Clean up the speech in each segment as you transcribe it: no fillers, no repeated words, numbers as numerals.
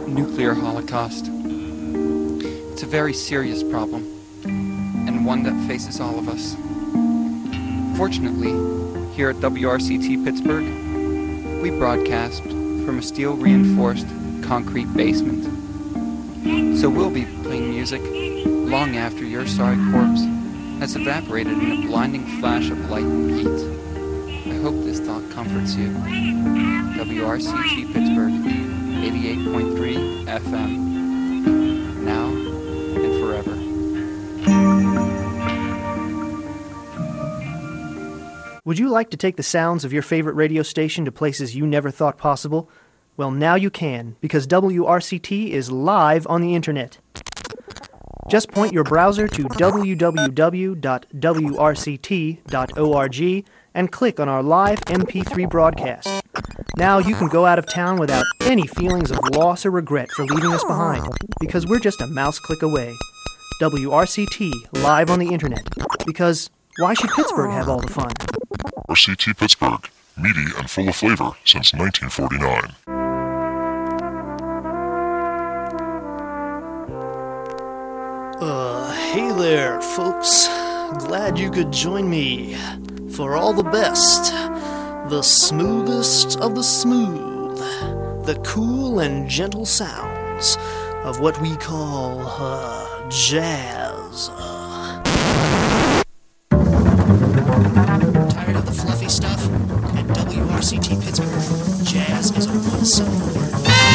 nuclear holocaust. It's a very serious problem, and one that faces all of us. Fortunately, here at WRCT Pittsburgh, we broadcast from a steel-reinforced concrete basement. So we'll be playing music long after your sorry corpse has evaporated in a blinding flash of light and heat. I hope this thought comforts you. WRCT Pittsburgh, 88.3 FM, now and forever. Would you like to take the sounds of your favorite radio station to places you never thought possible? Well, now you can, because WRCT is live on the internet. Just point your browser to www.wrct.org and click on our live MP3 broadcast. Now you can go out of town without any feelings of loss or regret for leaving us behind, because we're just a mouse click away. WRCT, live on the internet, because why should Pittsburgh have all the fun? RCT Pittsburgh, meaty and full of flavor since 1949. Hey there, folks. Glad you could join me for all the best, the smoothest of the smooth, the cool and gentle sounds of what we call jazz. Tired of the fluffy stuff? At WRCT Pittsburgh, jazz is a one-syllable word.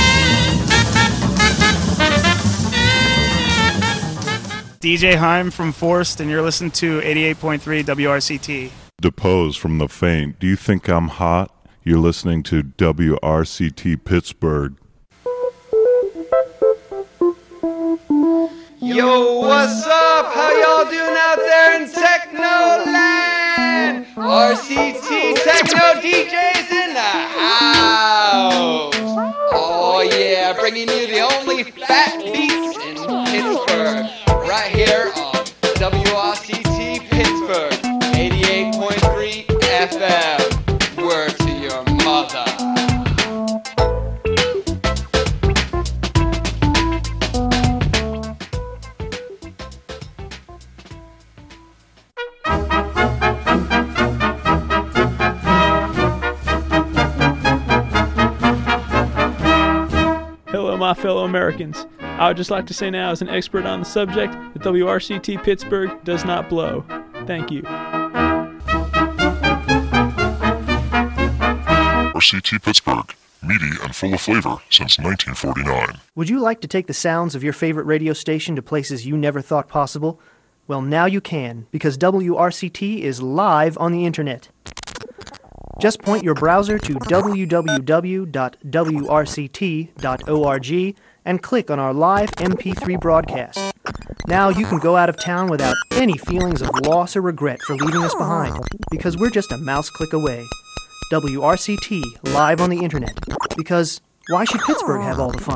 DJ Heim from Forced, and you're listening to 88.3 WRCT. Depose from the faint. Do you think I'm hot? You're listening to WRCT Pittsburgh. Yo, what's up? How y'all doing out there in Techno Land? RCT Techno DJs in the house. Oh yeah, bringing you the only fat beats in Pittsburgh. Right here on WRCT Pittsburgh, 88.3 FM. Word to your mother. Hello, my fellow Americans. I would just like to say now, as an expert on the subject, that WRCT Pittsburgh does not blow. Thank you. RCT Pittsburgh, meaty and full of flavor since 1949. Would you like to take the sounds of your favorite radio station to places you never thought possible? Well, now you can, because WRCT is live on the internet. Just point your browser to www.wrct.org and click on our live MP3 broadcast. Now you can go out of town without any feelings of loss or regret for leaving us behind, because we're just a mouse click away. WRCT, live on the internet, because why should Pittsburgh have all the fun?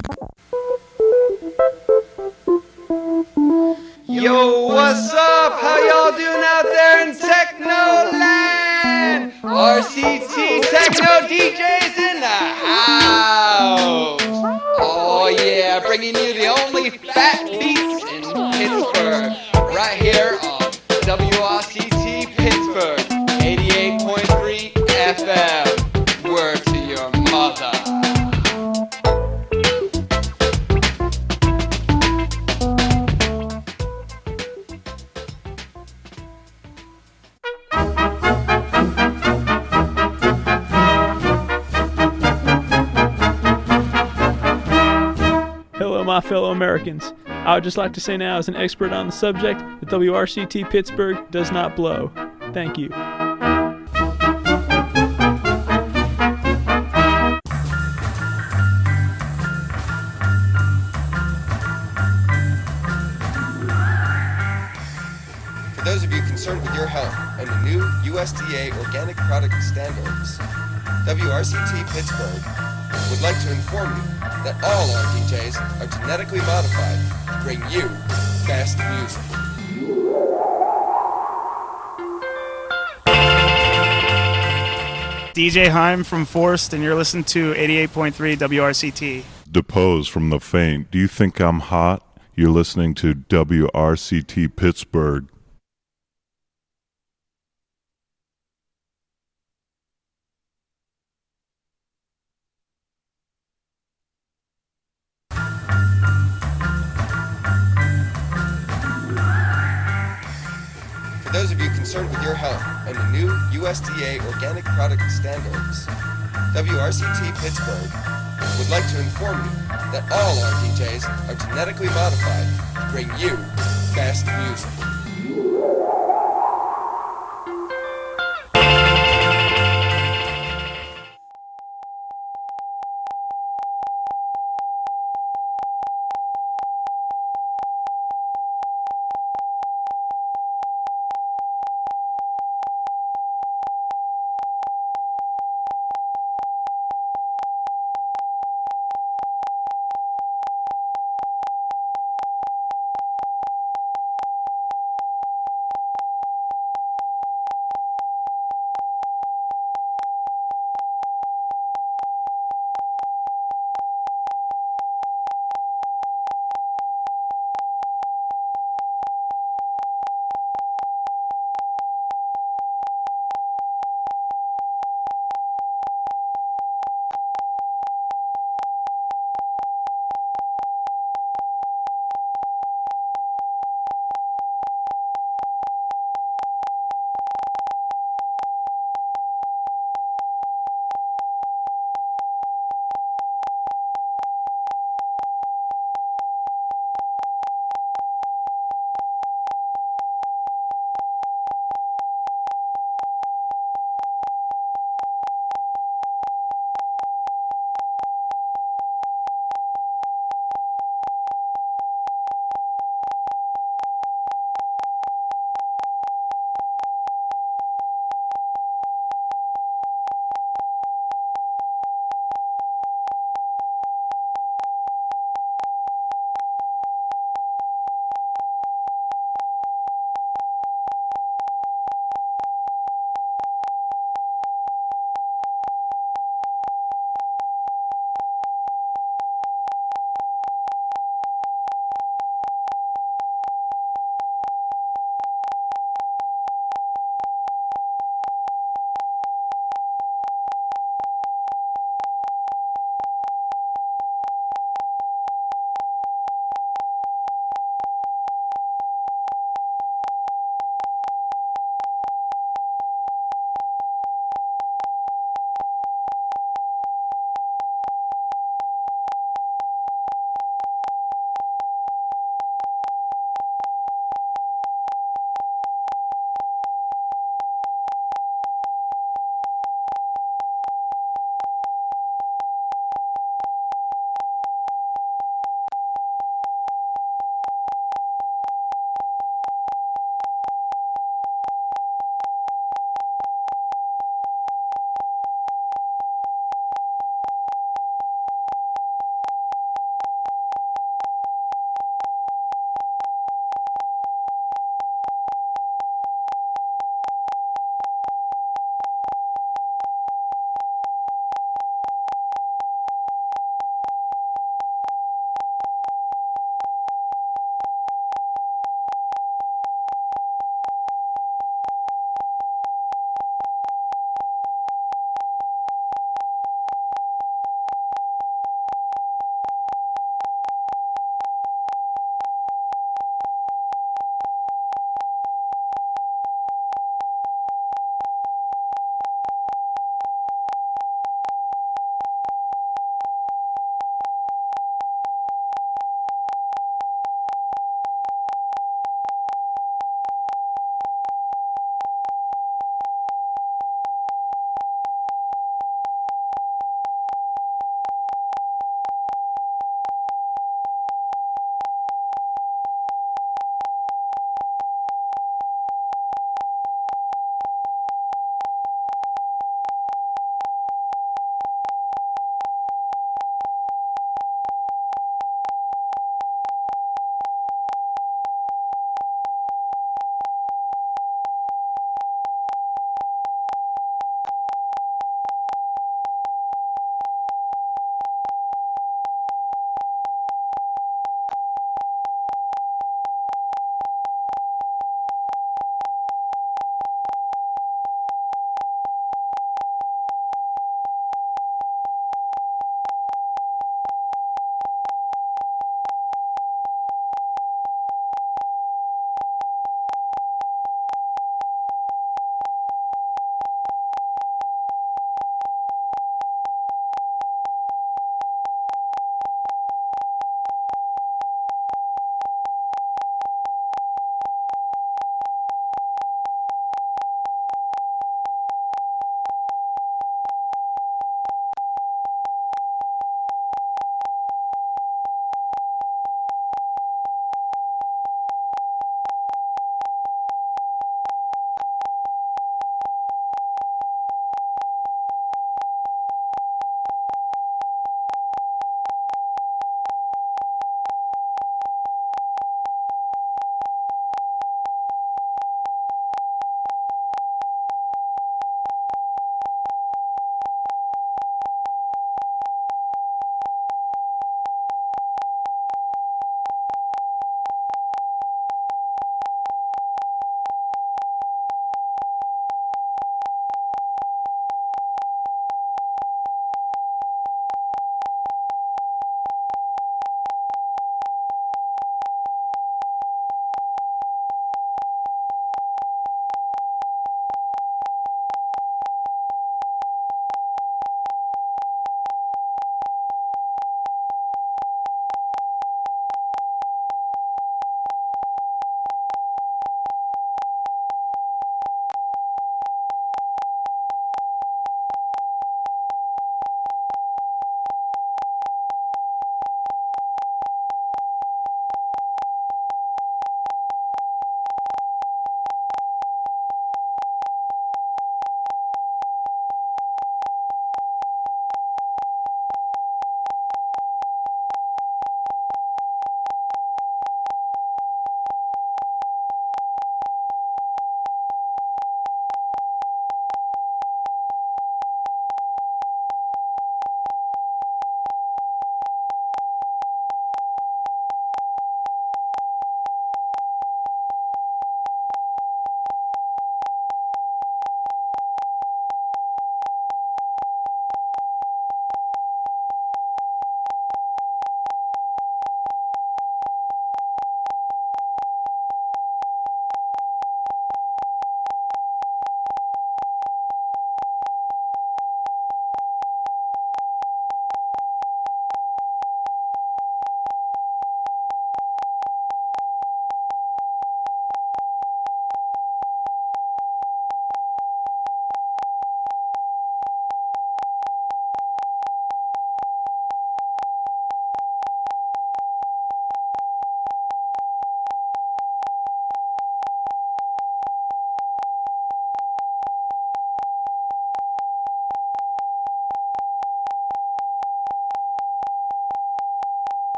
Yo, what's up? How y'all doing out there in Techno Land? RCT Techno DJs in the house. Oh yeah, bringing you the only fat beats in Pittsburgh. Right here on WRCT Pittsburgh, 88.3 FM. Word to your mother. Hello, my fellow Americans. I would just like to say now, as an expert on the subject, that WRCT Pittsburgh does not blow. Thank you. For those of you concerned with your health and the new USDA organic product standards, WRCT Pittsburgh would like to inform you that all our DJs are genetically modified to bring you best music. DJ Heim from Forced, and you're listening to 88.3 WRCT. Depose from the faint. Do you think I'm hot? You're listening to WRCT Pittsburgh. For those of you concerned with your health and the new USDA organic product standards, WRCT Pittsburgh would like to inform you that all our DJs are genetically modified to bring you best music.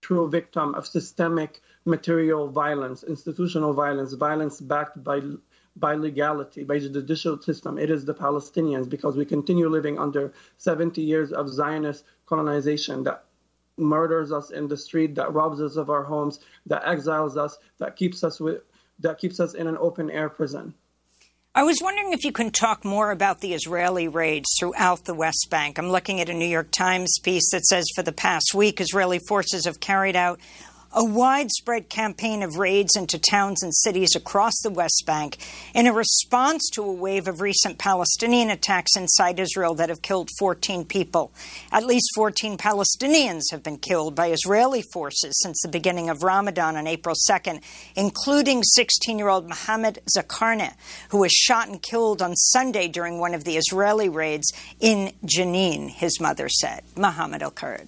true victim of systemic material violence, institutional violence, violence backed by legality, by the judicial system. It is the Palestinians, because we continue living under 70 years of Zionist colonization that murders us in the street, that robs us of our homes, that exiles us, that keeps us in an open air prison. I was wondering if you can talk more about the Israeli raids throughout the West Bank. I'm looking at a New York Times piece that says for the past week, Israeli forces have carried out a widespread campaign of raids into towns and cities across the West Bank in a response to a wave of recent Palestinian attacks inside Israel that have killed 14 people. At least 14 Palestinians have been killed by Israeli forces since the beginning of Ramadan on April 2nd, including 16-year-old Mohammed Zakarneh, who was shot and killed on Sunday during one of the Israeli raids in Jenin, his mother said. Mohammed Al-Kurd.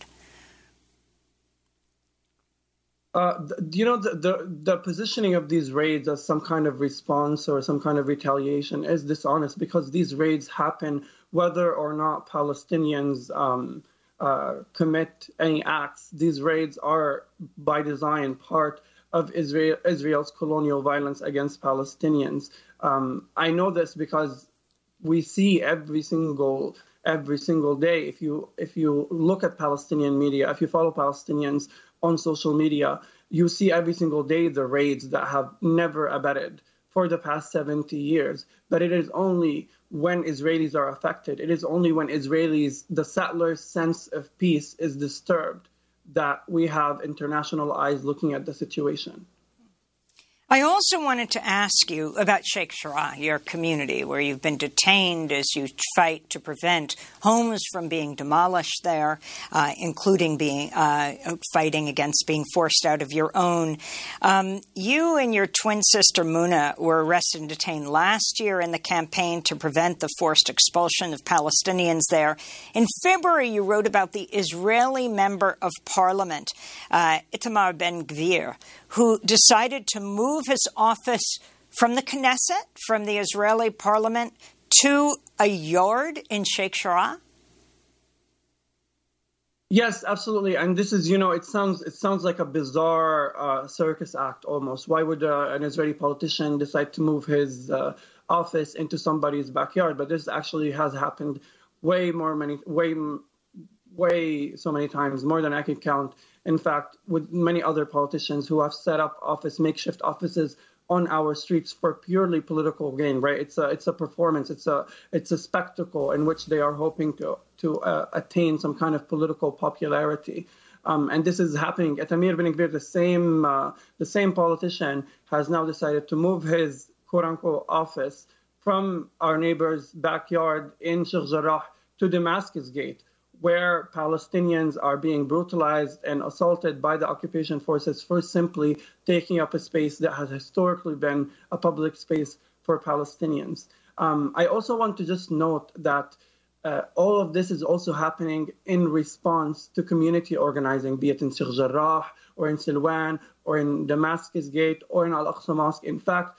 The positioning of these raids as some kind of response or some kind of retaliation is dishonest, because these raids happen whether or not Palestinians commit any acts. These raids are, by design, part of Israel's colonial violence against Palestinians. I know this because we see every single day. If you look at Palestinian media, if you follow Palestinians on social media, you see every single day the raids that have never abated for the past 70 years. But it is only when Israelis are affected, it is only when the settlers' sense of peace is disturbed, that we have international eyes looking at the situation. I also wanted to ask you about Sheikh Jarrah, your community, where you've been detained as you fight to prevent homes from being demolished there, including fighting against being forced out of your own. You and your twin sister Muna were arrested and detained last year in the campaign to prevent the forced expulsion of Palestinians there. In February, you wrote about the Israeli member of parliament, Itamar Ben-Gvir, who decided to move his office from the Knesset, from the Israeli parliament, to a yard in Sheikh Jarrah? Yes, absolutely. And this is, it sounds like a bizarre circus act almost. Why would an Israeli politician decide to move his office into somebody's backyard? But this actually has happened way so many times, more than I can count. In fact, with many other politicians who have set up makeshift offices on our streets for purely political gain, right? It's a performance. It's a spectacle in which they are hoping to attain some kind of political popularity. And this is happening. Itamar Ben-Gvir, the same politician, has now decided to move his quote-unquote office from our neighbor's backyard in Sheikh Jarrah to Damascus Gate, where Palestinians are being brutalized and assaulted by the occupation forces for simply taking up a space that has historically been a public space for Palestinians. I also want to just note that all of this is also happening in response to community organizing, be it in Sheikh Jarrah or in Silwan or in Damascus Gate or in Al-Aqsa Mosque. In fact,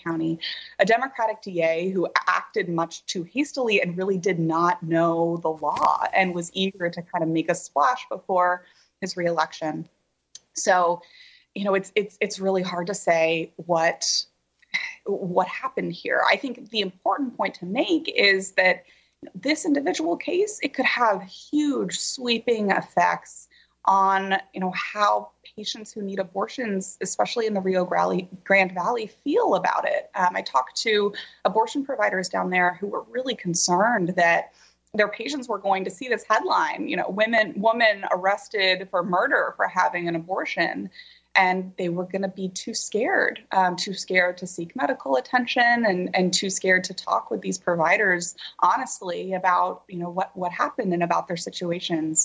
County, a Democratic DA who acted much too hastily and really did not know the law and was eager to kind of make a splash before his reelection. So, it's really hard to say what happened here. I think the important point to make is that this individual case, it could have huge sweeping effects on, how patients who need abortions, especially in the Rio Grande Valley, feel about it. I talked to abortion providers down there who were really concerned that their patients were going to see this headline, woman arrested for murder for having an abortion. And they were going to be too scared to seek medical attention and too scared to talk with these providers honestly about, what happened and about their situations.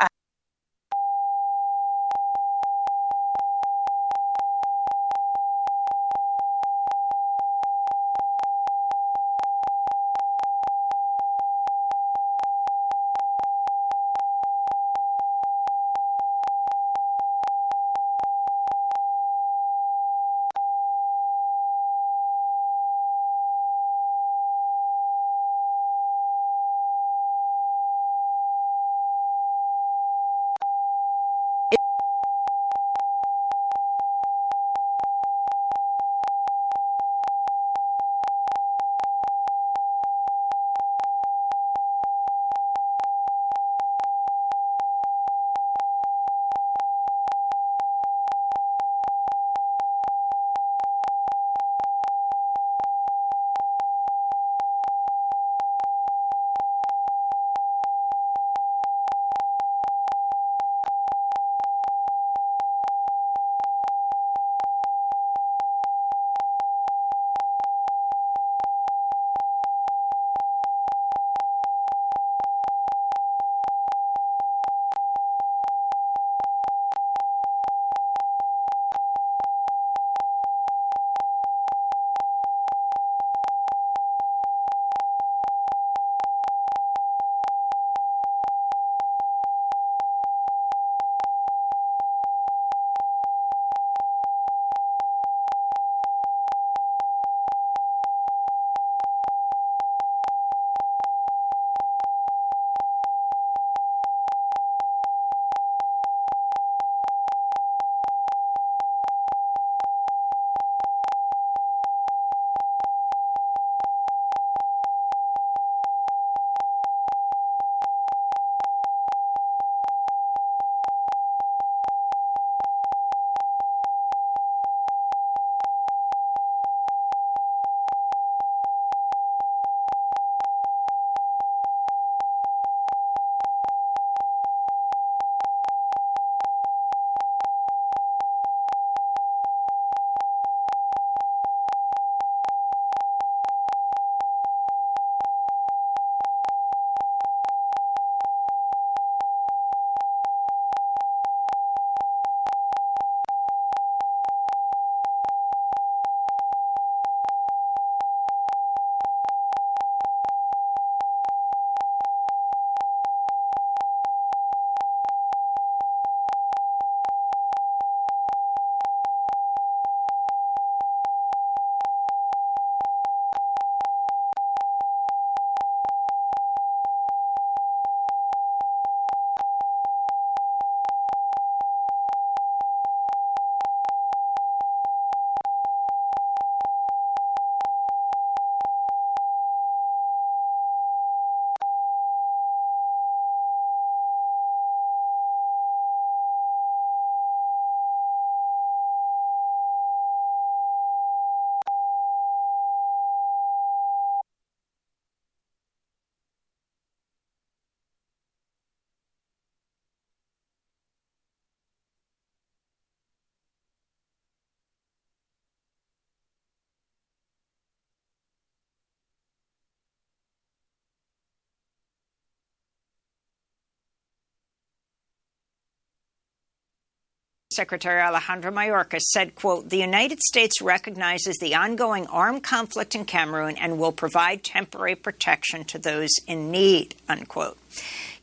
Secretary Alejandro Mayorkas said, quote, "The United States recognizes the ongoing armed conflict in Cameroon and will provide temporary protection to those in need," unquote.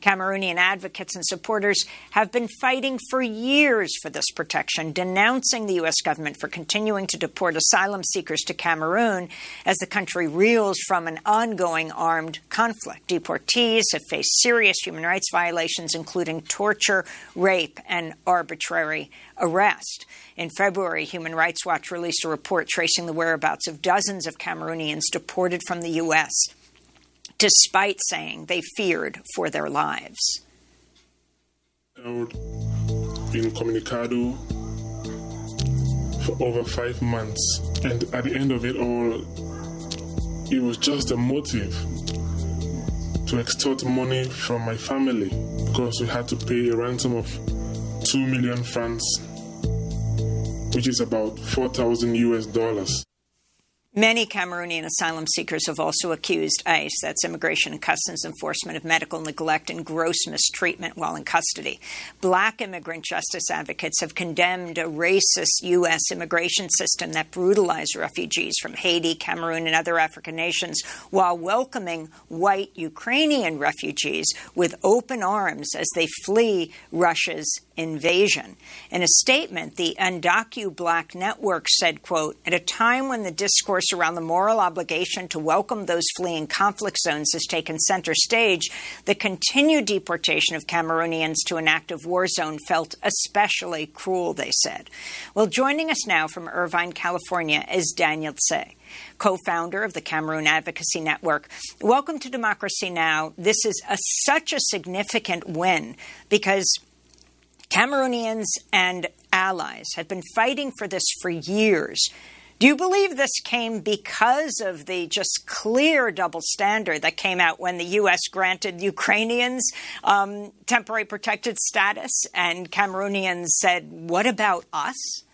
Cameroonian advocates and supporters have been fighting for years for this protection, denouncing the U.S. government for continuing to deport asylum seekers to Cameroon as the country reels from an ongoing armed conflict. Deportees have faced serious human rights violations, including torture, rape, and arbitrary arrest. In February, Human Rights Watch released a report tracing the whereabouts of dozens of Cameroonians deported from the U.S., despite saying they feared for their lives. Held in Communicado for over 5 months, and at the end of it all, it was just a motive to extort money from my family because we had to pay a ransom of 2 million francs, which is about $4,000. Many Cameroonian asylum seekers have also accused ICE, that's Immigration and Customs Enforcement, of medical neglect and gross mistreatment while in custody. Black immigrant justice advocates have condemned a racist U.S. immigration system that brutalized refugees from Haiti, Cameroon, and other African nations, while welcoming white Ukrainian refugees with open arms as they flee Russia's invasion. In a statement, the Undocu Black Network said, quote, "At a time when the discourse around the moral obligation to welcome those fleeing conflict zones has taken center stage, the continued deportation of Cameroonians to an active war zone felt especially cruel," they said. Well, joining us now from Irvine, California is Daniel Tse, co-founder of the Cameroon Advocacy Network. Welcome to Democracy Now! This is such a significant win because Cameroonians and allies have been fighting for this for years. Do you believe this came because of the just clear double standard that came out when the U.S. granted Ukrainians temporary protected status and Cameroonians said, what about us?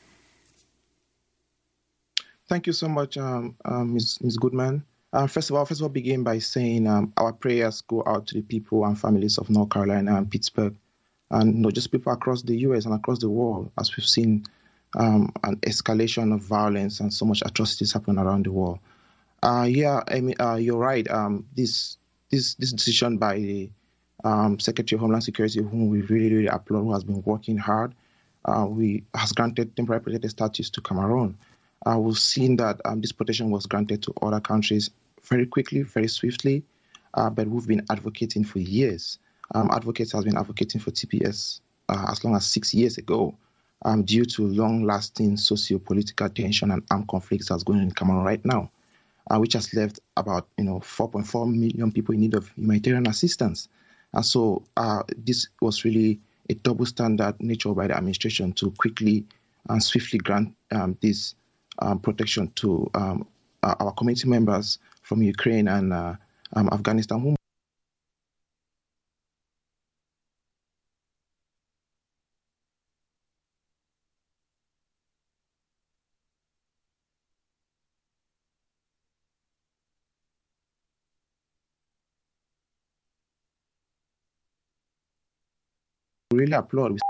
Thank you so much, Ms. Goodman. First of all, begin by saying our prayers go out to the people and families of North Carolina and Pittsburgh, and not just people across the U.S. and across the world, as we've seen an escalation of violence and so much atrocities happening around the world. You're right. This decision by the Secretary of Homeland Security, whom we really applaud, who has been working hard, has granted temporary protected status to Cameroon. We've seen that this protection was granted to other countries very quickly, very swiftly, but we've been advocating for years. Advocates have been advocating for TPS as long as 6 years ago, due to long-lasting socio-political tension and armed conflicts that's going on in Cameroon right now, which has left about 4.4 million people in need of humanitarian assistance. And so this was really a double standard nature by the administration to quickly and swiftly grant this protection to our community members from Ukraine and Afghanistan, whom really applaud.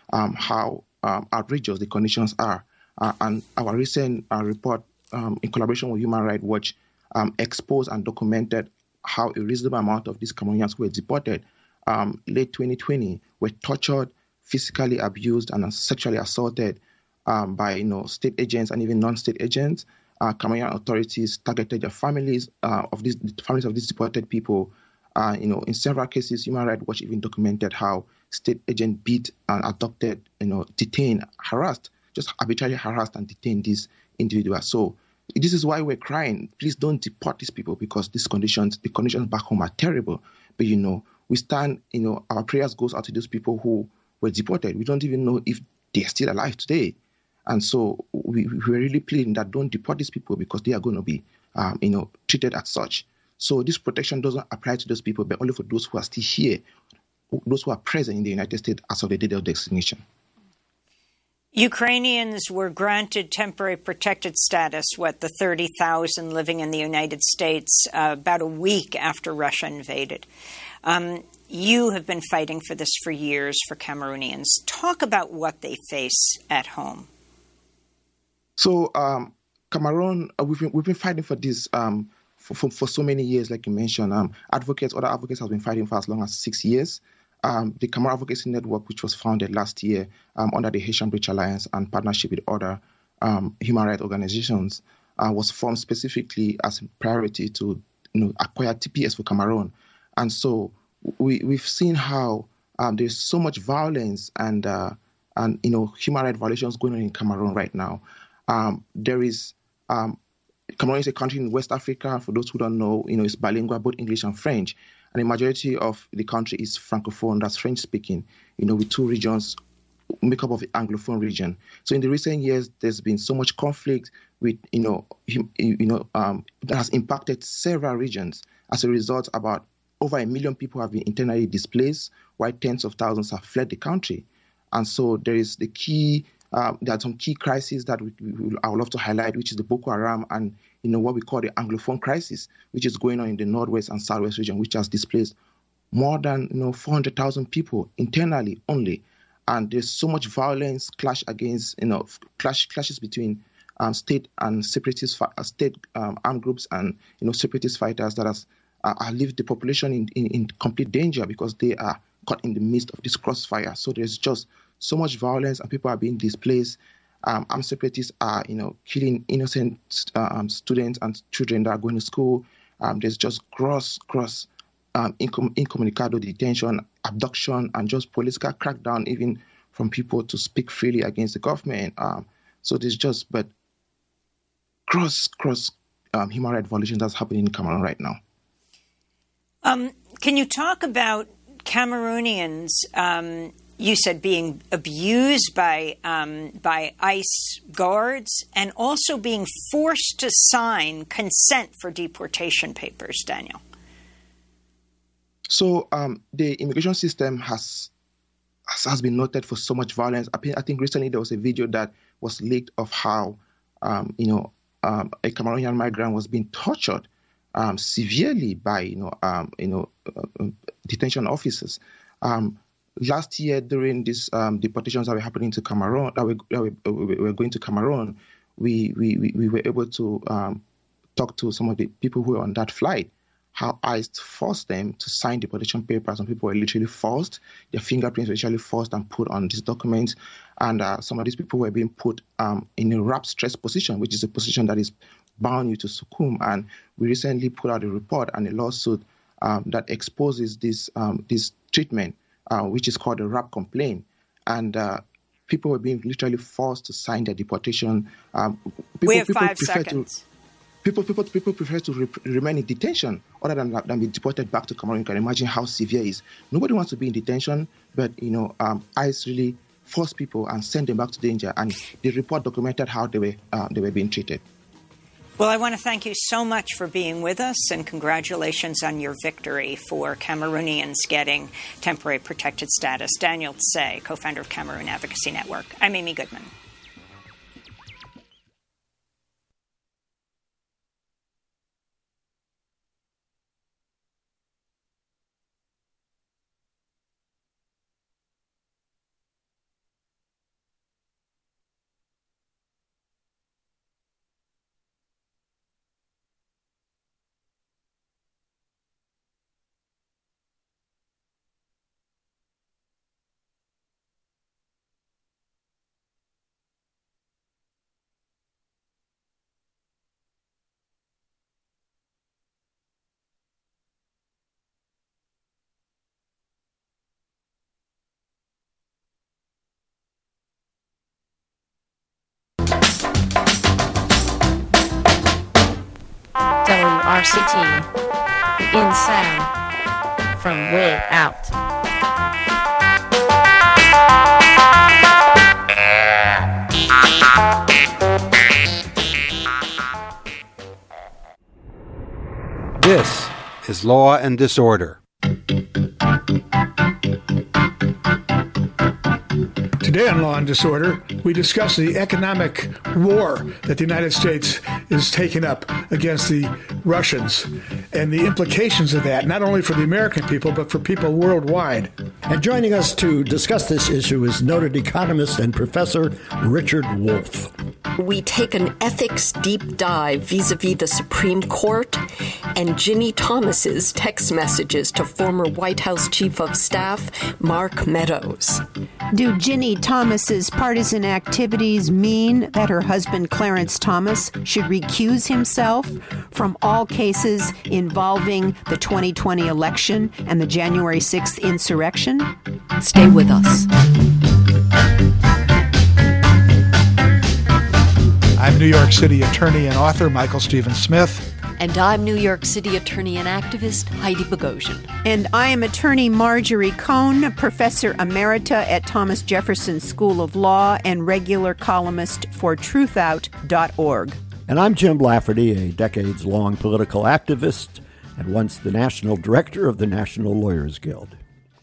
how outrageous the conditions are. And our recent report, in collaboration with Human Rights Watch, exposed and documented how a reasonable amount of these Cameroonians who were deported late 2020 were tortured, physically abused, and sexually assaulted by state agents and even non-state agents. Cameroonian authorities targeted the families of these deported people. In several cases, Human Rights Watch even documented how state agents beat and abducted, detained, harassed, just arbitrarily harassed and detained these individuals. So this is why we're crying. Please don't deport these people, because the conditions back home are terrible. But we stand, our prayers goes out to those people who were deported. We don't even know if they're still alive today. And so we're really pleading that don't deport these people, because they are going to be, treated as such. So this protection doesn't apply to those people, but only for those who are still here, those who are present in the United States as of the date of the execution. Ukrainians were granted temporary protected status, the 30,000 living in the United States, about a week after Russia invaded. You have been fighting for this for years for Cameroonians. Talk about what they face at home. So Cameroon, we've been fighting for this for so many years, like you mentioned. Other advocates have been fighting for as long as 6 years. The Cameroon Advocacy Network, which was founded last year under the Haitian Bridge Alliance and partnership with other human rights organizations, was formed specifically as a priority to acquire TPS for Cameroon. And so we've seen how there's so much violence and human rights violations going on in Cameroon right now. Cameroon is a country in West Africa. For those who don't know, it's bilingual, both English and French. And the majority of the country is Francophone, that's French-speaking, with two regions, make up of the Anglophone region. So in the recent years, there's been so much conflict with, that has impacted several regions. As a result, about over 1 million people have been internally displaced, while tens of thousands have fled the country. And so there is there are some key crises that I would love to highlight, which is the Boko Haram and what we call the Anglophone crisis, which is going on in the Northwest and Southwest region, which has displaced more than 400,000 people internally only. And there's so much violence, clashes between state and separatist armed groups and separatist fighters that has leave the population in complete danger, because they are caught in the midst of this crossfire. So there's just so much violence and people are being displaced. Armed separatists are, killing innocent students and children that are going to school. There's just gross incommunicado detention, abduction, and just political crackdown, even from people to speak freely against the government. So there's just, gross human rights violations that's happening in Cameroon right now. Can you talk about Cameroonians? You said being abused by ICE guards and also being forced to sign consent for deportation papers, Daniel. So the immigration system has been noted for so much violence. I think recently there was a video that was leaked of how a Cameroonian migrant was being tortured severely by detention officers. Last year, during these deportations that were happening to Cameroon, we were going to Cameroon, we were able to talk to some of the people who were on that flight, how ICE forced them to sign deportation papers. Some people were literally forced, their fingerprints were literally forced and put on these documents. And some of these people were being put in a wrap stress position, which is a position that is bound you to succumb. And we recently put out a report and a lawsuit that exposes this treatment, which is called a rap complaint. And people were being literally forced to sign their deportation. We have 5 seconds. People prefer to remain in detention other than be deported back to Cameroon. You can imagine how severe it is. Nobody wants to be in detention, but ICE really forced people and sent them back to danger. And the report documented how they were being treated. Well, I want to thank you so much for being with us, and congratulations on your victory for Cameroonians getting temporary protected status. Daniel Tsay, co-founder of Cameroon Advocacy Network. I'm Amy Goodman. WRCT, in sound from way out. This is Law and Disorder. Today on Law and Disorder, we discuss the economic war that the United States is taking up against the Russians and the implications of that, not only for the American people, but for people worldwide. And joining us to discuss this issue is noted economist and Professor Richard Wolff. We take an ethics deep dive vis-a-vis the Supreme Court and Ginny Thomas's text messages to former White House Chief of Staff Mark Meadows. Do Ginny Thomas's partisan activities mean that her husband Clarence Thomas should recuse himself from all cases involving the 2020 election and the January 6th insurrection? Stay with us. I'm New York City attorney and author Michael Stephen Smith. And I'm New York City attorney and activist Heidi Bogosian. And I am attorney Marjorie Cohn, professor emerita at Thomas Jefferson School of Law and regular columnist for truthout.org. And I'm Jim Lafferty, a decades-long political activist and once the national director of the National Lawyers Guild.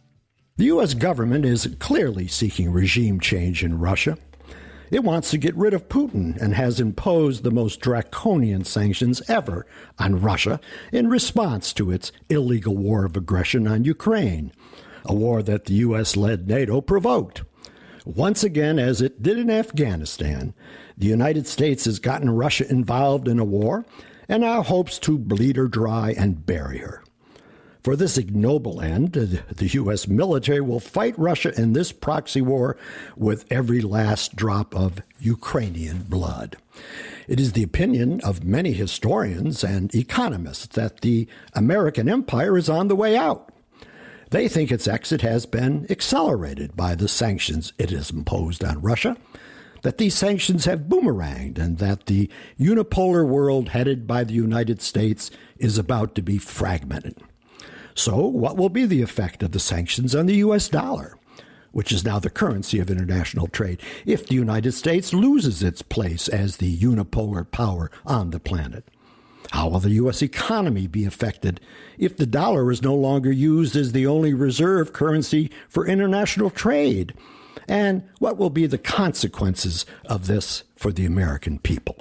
The U.S. government is clearly seeking regime change in Russia. It wants to get rid of Putin and has imposed the most draconian sanctions ever on Russia in response to its illegal war of aggression on Ukraine, a war that the U.S.-led NATO provoked. Once again, as it did in Afghanistan, the United States has gotten Russia involved in a war and now hopes to bleed her dry and bury her. For this ignoble end, the U.S. military will fight Russia in this proxy war with every last drop of Ukrainian blood. It is the opinion of many historians and economists that the American empire is on the way out. They think its exit has been accelerated by the sanctions it has imposed on Russia, that these sanctions have boomeranged, and that the unipolar world headed by the United States is about to be fragmented. So, what will be the effect of the sanctions on the U.S. dollar, which is now the currency of international trade, if the United States loses its place as the unipolar power on the planet? How will the U.S. economy be affected if the dollar is no longer used as the only reserve currency for international trade? And what will be the consequences of this for the American people?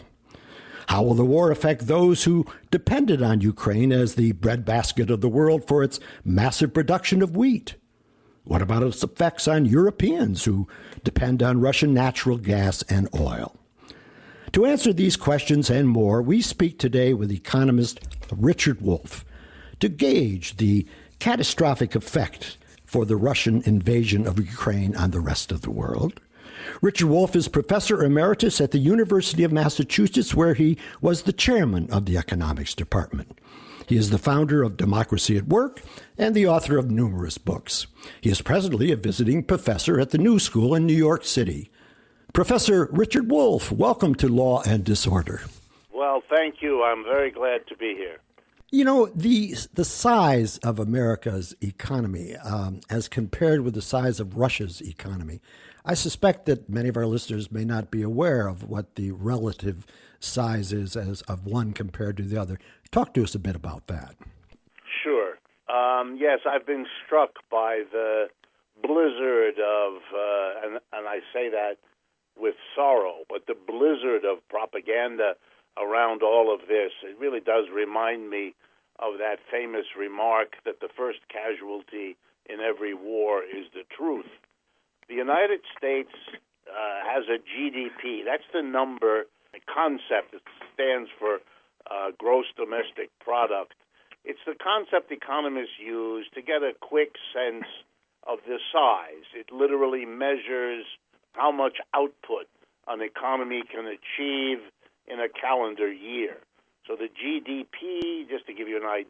How will the war affect those who depended on Ukraine as the breadbasket of the world for its massive production of wheat? What about its effects on Europeans who depend on Russian natural gas and oil? To answer these questions and more, we speak today with economist Richard Wolff to gauge the catastrophic effect for the Russian invasion of Ukraine on the rest of the world. Richard Wolff is professor emeritus at the University of Massachusetts, where he was the chairman of the economics department. He is the founder of Democracy at Work and the author of numerous books. He is presently a visiting professor at the New School in New York City. Professor Richard Wolff, welcome to Law and Disorder. Well, thank you. I'm very glad to be here. You know, the size of America's economy as compared with the size of Russia's economy, I suspect that many of our listeners may not be aware of what the relative size is as of one compared to the other. Talk to us a bit about that. Sure. Yes, I've been struck by the blizzard of, and I say that with sorrow, but the blizzard of propaganda around all of this. It really does remind me of that famous remark that the first casualty in every war is the truth. The United States has a GDP. That's the number, the concept. It stands for gross domestic product. It's the concept economists use to get a quick sense of the size. It literally measures how much output an economy can achieve in a calendar year. So the GDP, just to give you an